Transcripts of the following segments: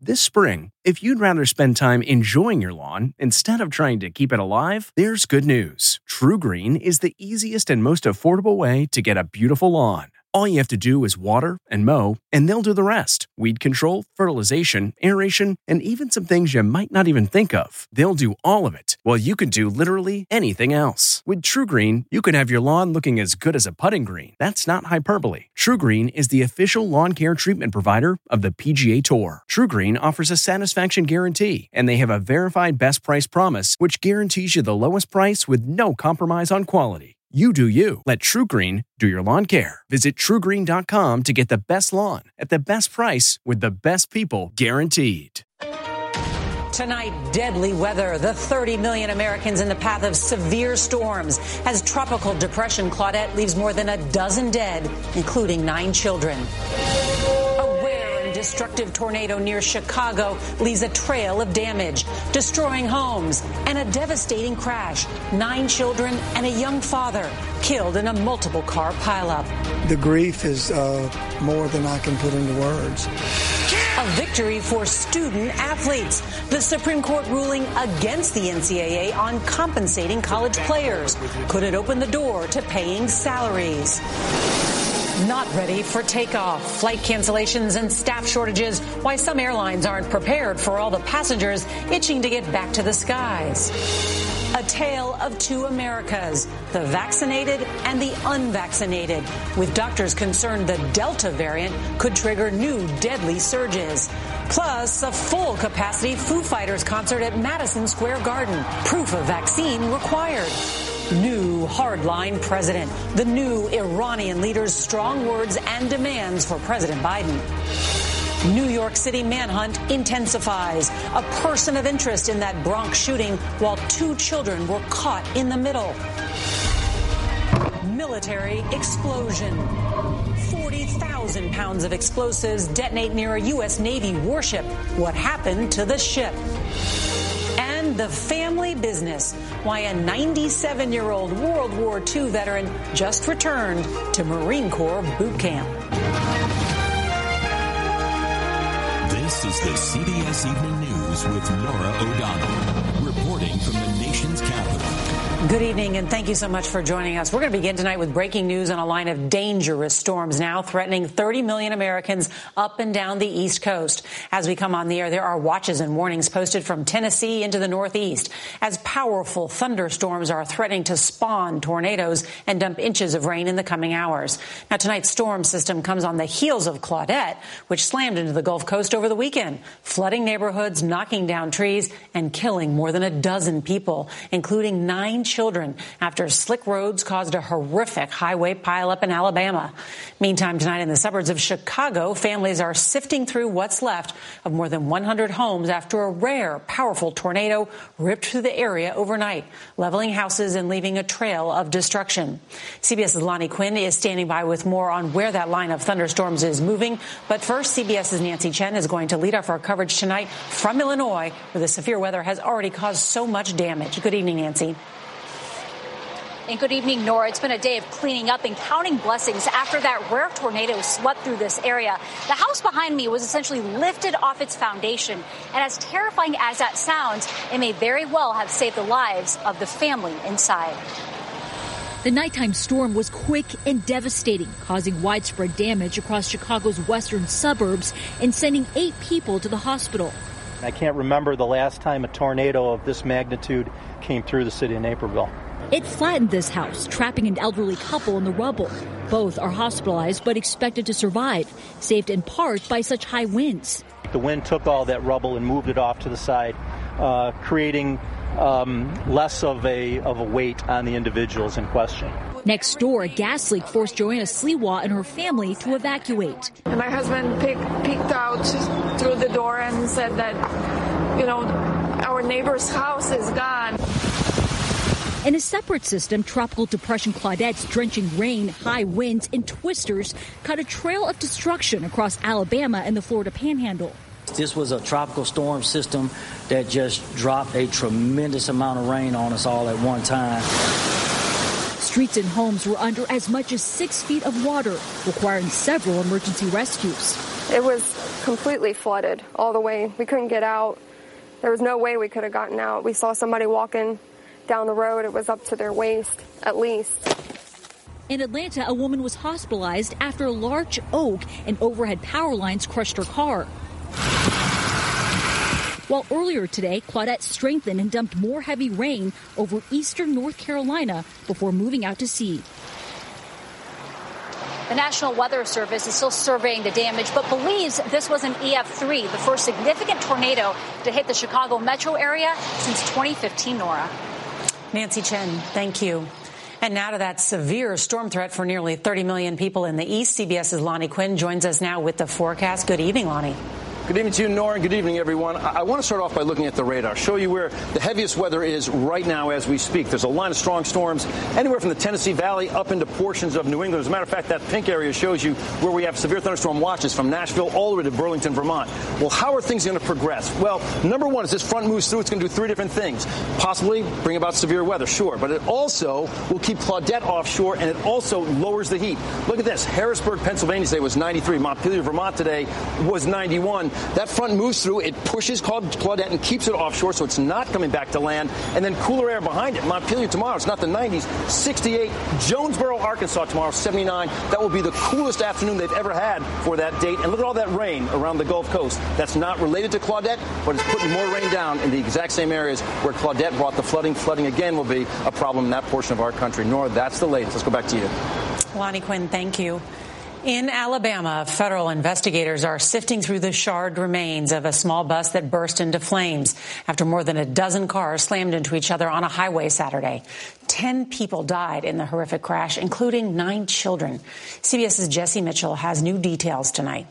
This spring, if you'd rather spend time enjoying your lawn instead of trying to keep it alive, there's good news. TruGreen is the easiest and most affordable way to get a beautiful lawn. All you have to do is water and mow, and they'll do the rest. Weed control, fertilization, aeration, and even some things you might not even think of. They'll do all of it, while you can do literally anything else. With TruGreen, you can have your lawn looking as good as a putting green. That's not hyperbole. TruGreen is the official lawn care treatment provider of the PGA Tour. TruGreen offers a satisfaction guarantee, and they have a verified best price promise, which guarantees you the lowest price with no compromise on quality. You do you. Let TruGreen do your lawn care. Visit TruGreen.com to get the best lawn at the best price with the best people guaranteed. Tonight, deadly weather. The 30 million Americans in the path of severe storms as Tropical Depression Claudette leaves more than a dozen dead, including 9 children. Destructive tornado near Chicago leaves a trail of damage, destroying homes and a devastating crash. 9 children and a young father killed in a multiple car pileup. The grief is more than I can put into words. A victory for student athletes. The Supreme Court ruling against the NCAA on compensating college players. Could it open the door to paying salaries? Not ready for takeoff. Flight cancellations and staff shortages. Why some airlines aren't prepared for all the passengers itching to get back to the skies. A tale of 2 Americas, the vaccinated and the unvaccinated, with doctors concerned the Delta variant could trigger new deadly surges. Plus, a full capacity Foo Fighters concert at Madison Square Garden. Proof of vaccine required. New hardline president. The new Iranian leader's strong words and demands for President Biden. New York City manhunt intensifies. A person of interest in that Bronx shooting while 2 children were caught in the middle. Military explosion. 40,000 pounds of explosives detonate near a U.S. Navy warship. What happened to the ship? And the family business. Why a 97-year-old World War II veteran just returned to Marine Corps boot camp. This is the CBS Evening News with Norah O'Donnell, reporting from the nation's capital. Good evening, and thank you so much for joining us. We're going to begin tonight with breaking news on a line of dangerous storms now threatening 30 million Americans up and down the East Coast. As we come on the air, there are watches and warnings posted from Tennessee into the Northeast as powerful thunderstorms are threatening to spawn tornadoes and dump inches of rain in the coming hours. Now, tonight's storm system comes on the heels of Claudette, which slammed into the Gulf Coast over the weekend, flooding neighborhoods, knocking down trees, and killing more than a dozen people, including 9 children, after slick roads caused a horrific highway pileup in Alabama. Meantime, tonight in the suburbs of Chicago, families are sifting through what's left of more than 100 homes after a rare, powerful tornado ripped through the area overnight, leveling houses and leaving a trail of destruction. CBS's Lonnie Quinn is standing by with more on where that line of thunderstorms is moving. But first, CBS's Nancy Chen is going to lead off our coverage tonight from Illinois, where the severe weather has already caused so much damage. Good evening, Nancy. And good evening, Nora. It's been a day of cleaning up and counting blessings after that rare tornado swept through this area. The house behind me was essentially lifted off its foundation. And as terrifying as that sounds, it may very well have saved the lives of the family inside. The nighttime storm was quick and devastating, causing widespread damage across Chicago's western suburbs and sending 8 people to the hospital. I can't remember the last time a tornado of this magnitude came through the city of Naperville. It flattened this house, trapping an elderly couple in the rubble. Both are hospitalized but expected to survive, saved in part by such high winds. The wind took all that rubble and moved it off to the side, creating less of a weight on the individuals in question. Next door, a gas leak forced Joanna Sliwa and her family to evacuate. And my husband peeked out through the door and said that, our neighbor's house is gone. In a separate system, Tropical Depression Claudette's drenching rain, high winds, and twisters cut a trail of destruction across Alabama and the Florida Panhandle. This was a tropical storm system that just dropped a tremendous amount of rain on us all at one time. Streets and homes were under as much as 6 feet of water, requiring several emergency rescues. It was completely flooded all the way. We couldn't get out. There was no way we could have gotten out. We saw somebody walking down the road. It was up to their waist, at least. In Atlanta, a woman was hospitalized after a large oak and overhead power lines crushed her car. While earlier today, Claudette strengthened and dumped more heavy rain over eastern North Carolina before moving out to sea. The National Weather Service is still surveying the damage, but believes this was an EF3, the first significant tornado to hit the Chicago metro area since 2015, Nora. Nancy Chen, thank you. And now to that severe storm threat for nearly 30 million people in the east. CBS's Lonnie Quinn joins us now with the forecast. Good evening, Lonnie. Good evening to you, Nora, and good evening, everyone. I want to start off by looking at the radar, show you where the heaviest weather is right now as we speak. There's a line of strong storms anywhere from the Tennessee Valley up into portions of New England. As a matter of fact, that pink area shows you where we have severe thunderstorm watches from Nashville all the way to Burlington, Vermont. Well, how are things going to progress? Well, number one, as this front moves through, it's going to do three different things. Possibly bring about severe weather, sure, but it also will keep Claudette offshore, and it also lowers the heat. Look at this. Harrisburg, Pennsylvania today was 93. Montpelier, Vermont today was 91. That front moves through, it pushes Claudette and keeps it offshore, so it's not coming back to land. And then cooler air behind it. Montpelier tomorrow, it's not the 90s, 68. Jonesboro, Arkansas tomorrow, 79. That will be the coolest afternoon they've ever had for that date. And look at all that rain around the Gulf Coast. That's not related to Claudette, but it's putting more rain down in the exact same areas where Claudette brought the flooding. Flooding again will be a problem in that portion of our country. Nora, that's the latest. Let's go back to you. Lonnie Quinn, thank you. In Alabama, federal investigators are sifting through the charred remains of a small bus that burst into flames after more than a dozen cars slammed into each other on a highway Saturday. 10 people died in the horrific crash, including 9 children. CBS's Jesse Mitchell has new details tonight.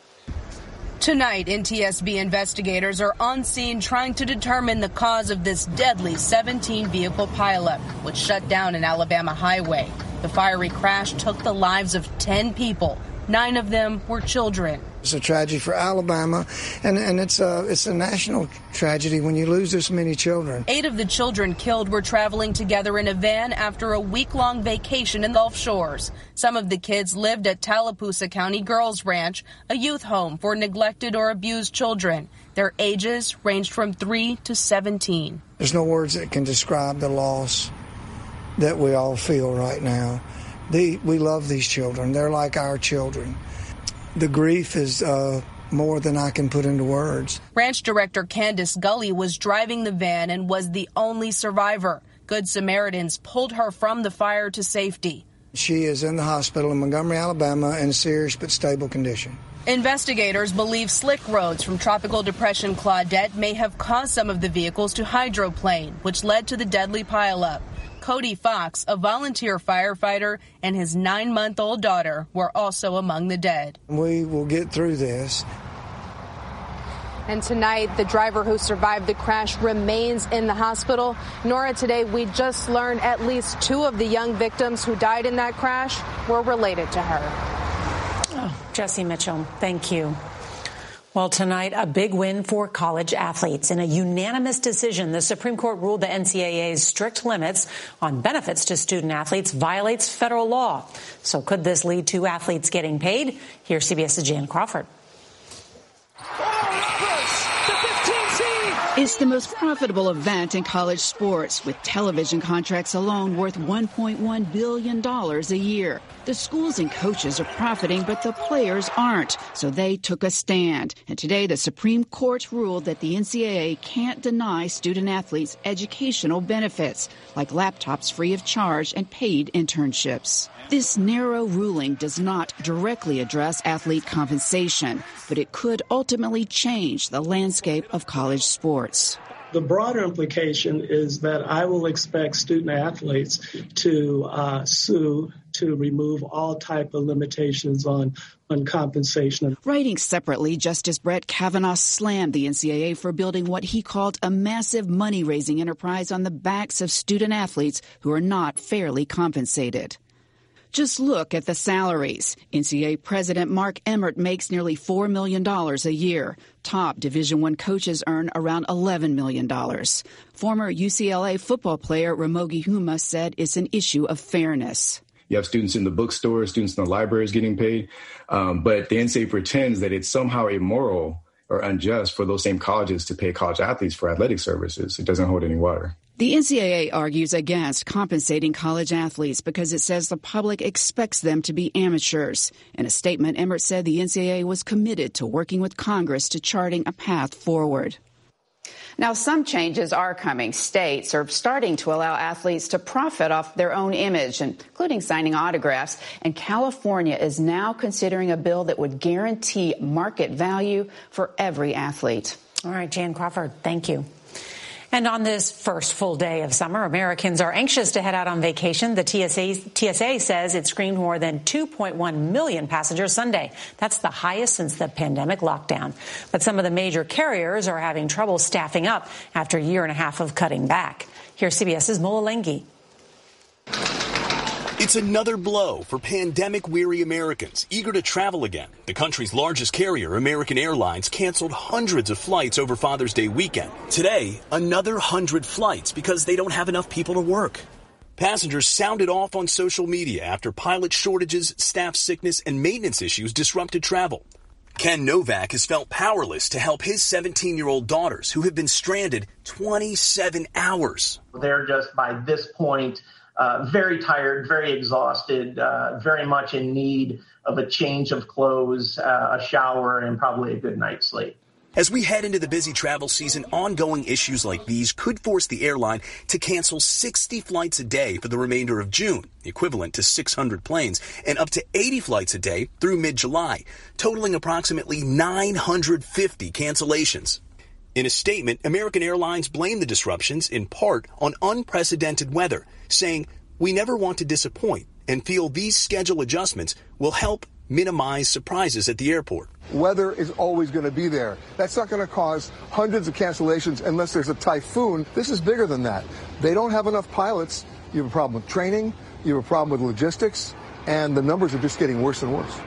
Tonight, NTSB investigators are on scene trying to determine the cause of this deadly 17-vehicle pileup, which shut down an Alabama highway. The fiery crash took the lives of 10 people. 9 of them were children. It's a tragedy for Alabama, and it's a national tragedy when you lose this many children. 8 of the children killed were traveling together in a van after a week-long vacation in the Gulf Shores. Some of the kids lived at Tallapoosa County Girls Ranch, a youth home for neglected or abused children. Their ages ranged from 3 to 17. There's no words that can describe the loss that we all feel right now. We love these children. They're like our children. The grief is more than I can put into words. Ranch Director Candace Gully was driving the van and was the only survivor. Good Samaritans pulled her from the fire to safety. She is in the hospital in Montgomery, Alabama, in serious but stable condition. Investigators believe slick roads from Tropical Depression Claudette may have caused some of the vehicles to hydroplane, which led to the deadly pileup. Cody Fox, a volunteer firefighter, and his 9-month-old daughter were also among the dead. We will get through this. And tonight, the driver who survived the crash remains in the hospital. Nora, today we just learned at least 2 of the young victims who died in that crash were related to her. Oh, Jesse Mitchell, thank you. Well, tonight, a big win for college athletes. In a unanimous decision, the Supreme Court ruled the NCAA's strict limits on benefits to student athletes violates federal law. So could this lead to athletes getting paid? Here's CBS's Jan Crawford. It's the most profitable event in college sports, with television contracts alone worth $1.1 billion a year. The schools and coaches are profiting, but the players aren't, so they took a stand. And today, the Supreme Court ruled that the NCAA can't deny student athletes educational benefits, like laptops free of charge and paid internships. This narrow ruling does not directly address athlete compensation, but it could ultimately change the landscape of college sports. The broader implication is that I will expect student athletes to sue to remove all type of limitations on compensation. Writing separately, Justice Brett Kavanaugh slammed the NCAA for building what he called a massive money-raising enterprise on the backs of student athletes who are not fairly compensated. Just look at the salaries. NCAA President Mark Emmert makes nearly $4 million a year. Top Division I coaches earn around $11 million. Former UCLA football player Ramogi Huma said it's an issue of fairness. You have students in the bookstore, students in the libraries getting paid. But the NCAA pretends that it's somehow immoral or unjust for those same colleges to pay college athletes for athletic services. It doesn't hold any water. The NCAA argues against compensating college athletes because it says the public expects them to be amateurs. In a statement, Emmert said the NCAA was committed to working with Congress to charting a path forward. Now, some changes are coming. States are starting to allow athletes to profit off their own image, including signing autographs. And California is now considering a bill that would guarantee market value for every athlete. All right, Jan Crawford, thank you. And on this first full day of summer, Americans are anxious to head out on vacation. The TSA says it screened more than 2.1 million passengers Sunday. That's the highest since the pandemic lockdown. But some of the major carriers are having trouble staffing up after a year and a half of cutting back. Here's CBS's Mola Lenghi. It's another blow for pandemic-weary Americans eager to travel again. The country's largest carrier, American Airlines, canceled hundreds of flights over Father's Day weekend. Today, another 100 flights because they don't have enough people to work. Passengers sounded off on social media after pilot shortages, staff sickness, and maintenance issues disrupted travel. Ken Novak has felt powerless to help his 17-year-old daughters who have been stranded 27 hours. They're just, by this point, very tired, very exhausted, very much in need of a change of clothes, a shower, and probably a good night's sleep. As we head into the busy travel season, ongoing issues like these could force the airline to cancel 60 flights a day for the remainder of June, equivalent to 600 planes, and up to 80 flights a day through mid-July, totaling approximately 950 cancellations. In a statement, American Airlines blamed the disruptions in part on unprecedented weather, saying, "We never want to disappoint and feel these schedule adjustments will help minimize surprises at the airport." Weather is always going to be there. That's not going to cause hundreds of cancellations unless there's a typhoon. This is bigger than that. They don't have enough pilots. You have a problem with training. You have a problem with logistics. And the numbers are just getting worse and worse.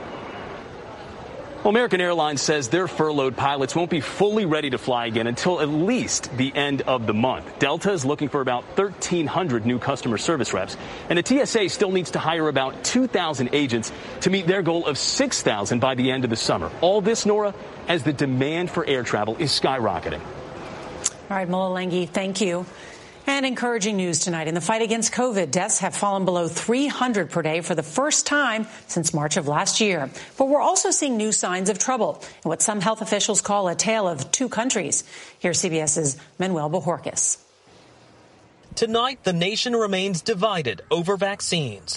Well, American Airlines says their furloughed pilots won't be fully ready to fly again until at least the end of the month. Delta is looking for about 1,300 new customer service reps, and the TSA still needs to hire about 2,000 agents to meet their goal of 6,000 by the end of the summer. All this, Nora, as the demand for air travel is skyrocketing. All right, Mola Lenghi, thank you. And encouraging news tonight. In the fight against COVID, deaths have fallen below 300 per day for the first time since March of last year. But we're also seeing new signs of trouble in what some health officials call a tale of two countries. Here's CBS's Manuel Bojorquez. Tonight, the nation remains divided over vaccines.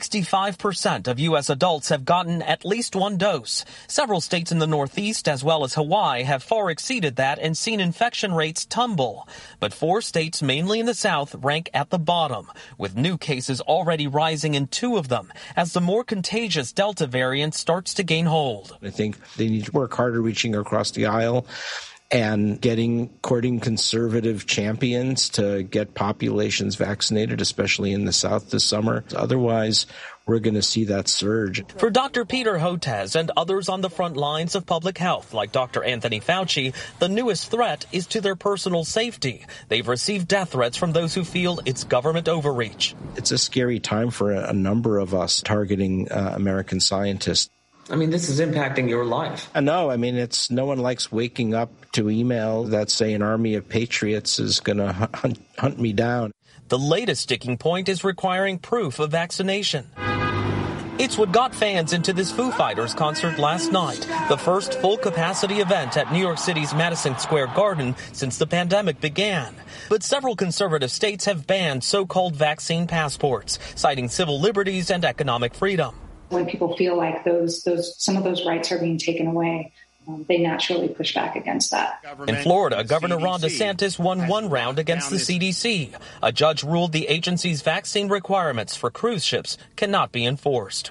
65% of U.S. adults have gotten at least one dose. Several states in the Northeast, as well as Hawaii, have far exceeded that and seen infection rates tumble. But 4 states, mainly in the South, rank at the bottom, with new cases already rising in 2 of them, as the more contagious Delta variant starts to gain hold. I think they need to work harder reaching across the aisle and courting conservative champions to get populations vaccinated, especially in the South this summer. Otherwise, we're going to see that surge. For Dr. Peter Hotez and others on the front lines of public health, like Dr. Anthony Fauci, the newest threat is to their personal safety. They've received death threats from those who feel it's government overreach. It's a scary time for a number of us targeting American scientists. I mean, this is impacting your life. I know. I mean, no one likes waking up to email that say an army of patriots is going to hunt me down. The latest sticking point is requiring proof of vaccination. It's what got fans into this Foo Fighters concert last night, the first full-capacity event at New York City's Madison Square Garden since the pandemic began. But several conservative states have banned so-called vaccine passports, citing civil liberties and economic freedom. When people feel like some of those rights are being taken away, they naturally push back against that. In Florida, Governor Ron DeSantis won one round against the CDC. A judge ruled the agency's vaccine requirements for cruise ships cannot be enforced.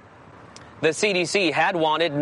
The CDC had wanted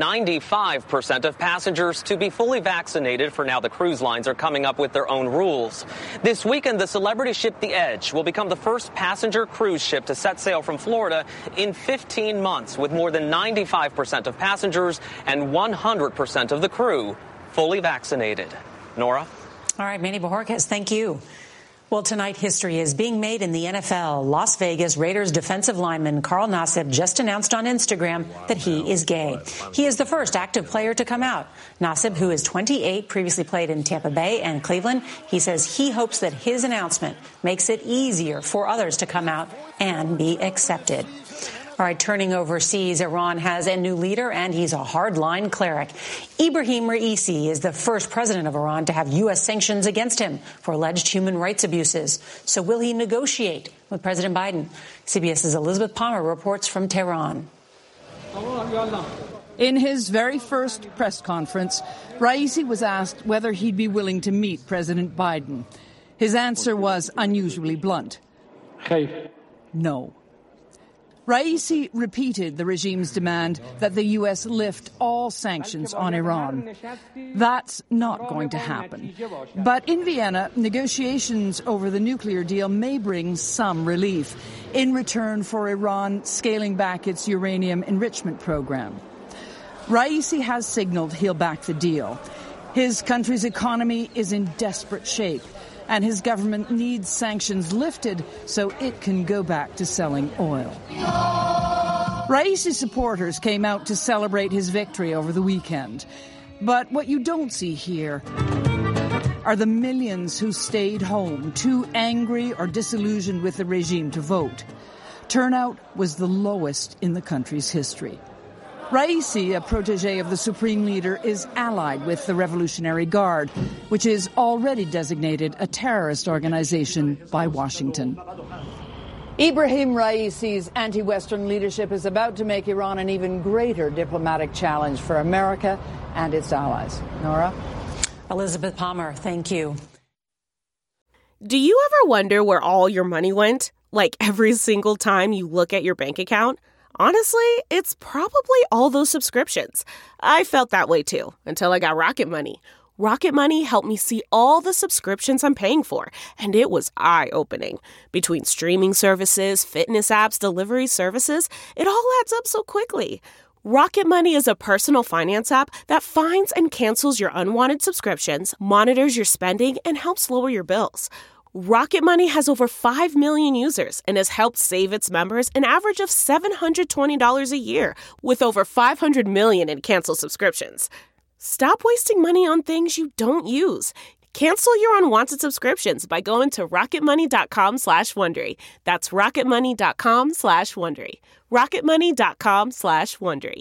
95% of passengers to be fully vaccinated. For now, the cruise lines are coming up with their own rules. This weekend, the celebrity ship The Edge will become the first passenger cruise ship to set sail from Florida in 15 months, with more than 95% of passengers and 100% of the crew fully vaccinated. Nora? All right, Manny Bojorquez, thank you. Well, tonight, history is being made in the NFL. Las Vegas Raiders defensive lineman Carl Nassib just announced on Instagram that he is gay. He is the first active player to come out. Nassib, who is 28, previously played in Tampa Bay and Cleveland. He says he hopes that his announcement makes it easier for others to come out and be accepted. All right, turning overseas, Iran has a new leader, and he's a hardline cleric. Ibrahim Raisi is the first president of Iran to have U.S. sanctions against him for alleged human rights abuses. So will he negotiate with President Biden? CBS's Elizabeth Palmer reports from Tehran. In his very first press conference, Raisi was asked whether he'd be willing to meet President Biden. His answer was unusually blunt. No. Raisi repeated the regime's demand that the U.S. lift all sanctions on Iran. That's not going to happen. But in Vienna, negotiations over the nuclear deal may bring some relief in return for Iran scaling back its uranium enrichment program. Raisi has signaled he'll back the deal. His country's economy is in desperate shape, and his government needs sanctions lifted so it can go back to selling oil. Raisi's supporters came out to celebrate his victory over the weekend. But what you don't see here are the millions who stayed home, too angry or disillusioned with the regime to vote. Turnout was the lowest in the country's history. Raisi, a protege of the supreme leader, is allied with the Revolutionary Guard, which is already designated a terrorist organization by Washington. Ibrahim Raisi's anti-Western leadership is about to make Iran an even greater diplomatic challenge for America and its allies. Nora? Elizabeth Palmer, thank you. Do you ever wonder where all your money went? Like every single time you look at your bank account? Honestly, it's probably all those subscriptions. I felt that way too, until I got Rocket Money. Rocket Money helped me see all the subscriptions I'm paying for, and it was eye-opening. Between streaming services, fitness apps, delivery services, it all adds up so quickly. Rocket Money is a personal finance app that finds and cancels your unwanted subscriptions, monitors your spending, and helps lower your bills. Rocket Money has over 5 million users and has helped save its members an average of $720 a year, with over 500 million in canceled subscriptions. Stop wasting money on things you don't use. Cancel your unwanted subscriptions by going to rocketmoney.com/Wondery. That's rocketmoney.com/Wondery. rocketmoney.com/Wondery.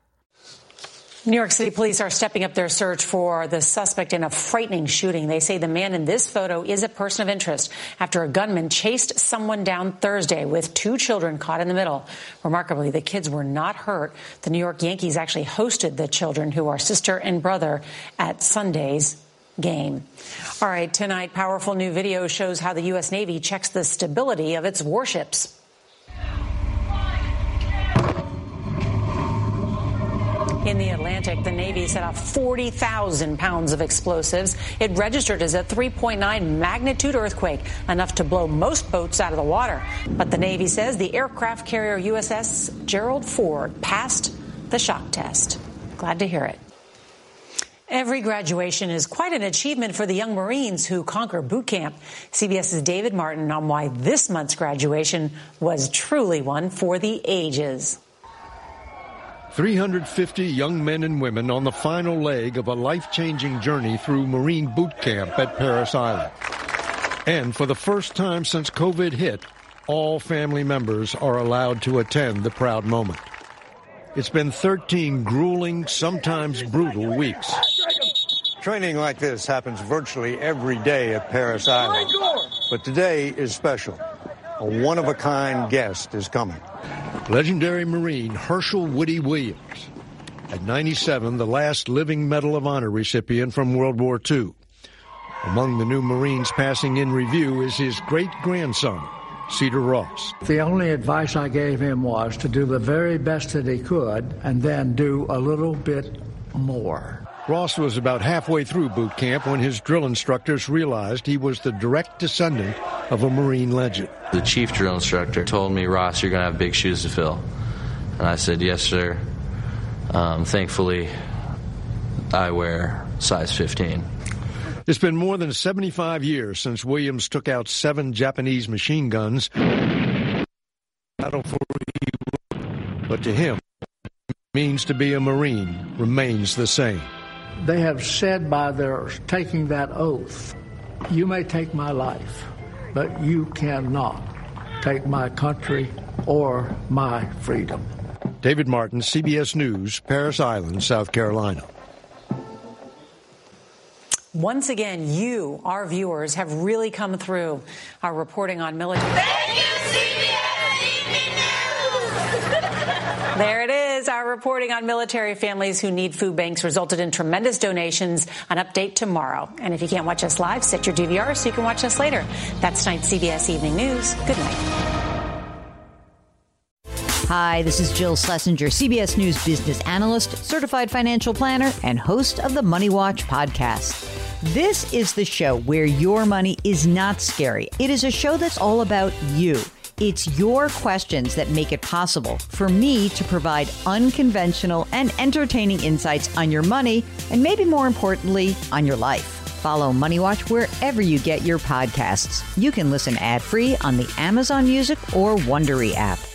New York City police are stepping up their search for the suspect in a frightening shooting. They say the man in this photo is a person of interest after a gunman chased someone down Thursday with 2 children caught in the middle. Remarkably, the kids were not hurt. The New York Yankees actually hosted the children, who are sister and brother, at Sunday's game. All right, tonight, powerful new video shows how the U.S. Navy checks the stability of its warships. In the Atlantic, the Navy set off 40,000 pounds of explosives. It registered as a 3.9 magnitude earthquake, enough to blow most boats out of the water. But the Navy says the aircraft carrier USS Gerald Ford passed the shock test. Glad to hear it. Every graduation is quite an achievement for the young Marines who conquer boot camp. CBS's David Martin on why this month's graduation was truly one for the ages. 350 young men and women on the final leg of a life-changing journey through Marine boot camp at Parris Island. And for the first time since COVID hit, all family members are allowed to attend the proud moment. It's been 13 grueling, sometimes brutal weeks. Training like this happens virtually every day at Parris Island. But today is special. A one-of-a-kind guest is coming. Legendary Marine Herschel Woody Williams. At 97, the last living Medal of Honor recipient from World War II. Among the new Marines passing in review is his great-grandson, Cedar Ross. The only advice I gave him was to do the very best that he could and then do a little bit more. Ross was about halfway through boot camp when his drill instructors realized he was the direct descendant of a Marine legend. The chief drill instructor told me, "Ross, you're going to have big shoes to fill." And I said, "Yes, sir." Thankfully, I wear size 15. It's been more than 75 years since Williams took out 7 Japanese machine guns. Battle for Iwo, but to him, it means to be a Marine remains the same. They have said by their taking that oath, you may take my life, but you cannot take my country or my freedom. David Martin, CBS News, Parris Island, South Carolina. Once again, you, our viewers, have really come through. Our reporting on military... Thank you, CBS Evening News! There it is. Our reporting on military families who need food banks resulted in tremendous donations. An update tomorrow. And if you can't watch us live, set your DVR so you can watch us later. That's tonight's CBS Evening News. Good night. Hi, this is Jill Schlesinger, CBS News business analyst, certified financial planner, and host of the Money Watch podcast. This is the show where your money is not scary. It is a show that's all about you. It's your questions that make it possible for me to provide unconventional and entertaining insights on your money, and maybe more importantly, on your life. Follow Money Watch wherever you get your podcasts. You can listen ad-free on the Amazon Music or Wondery app.